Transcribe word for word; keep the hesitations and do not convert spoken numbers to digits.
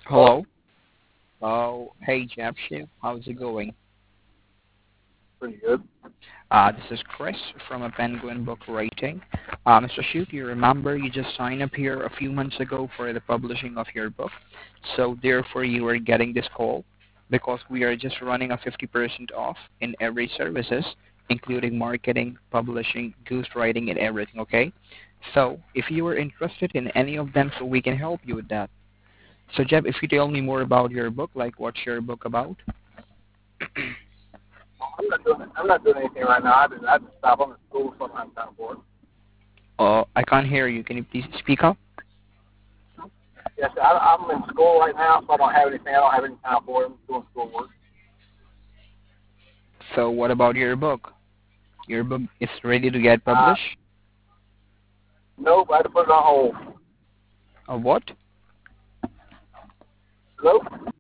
Oh, Hello. Oh, hey, Jeff. Shiv. How's it going? pretty good. Uh, this is Chris from a Penguin Book Rating. Uh, mister Shoot, you remember you just signed up here a few months ago for the publishing of your book. So therefore you are getting this call because we are just running a fifty percent off in every services, including marketing, publishing, ghostwriting, and everything, okay? So if you are interested in any of them, so we can help you with that. So Jeff, if you tell me more about your book, like what's your book about? I'm not doing. I'm not doing anything right now. I just, I just stop. I'm in school, so I don't have time for it. Uh, I can't hear you. Can you please speak up? Yes, I, I'm in school right now, so I don't have anything. I don't have any time for it. I'm doing schoolwork. So what about your book? Your book is ready to get Uh, published? nope. I had to put it on hold. Uh, what? Nope.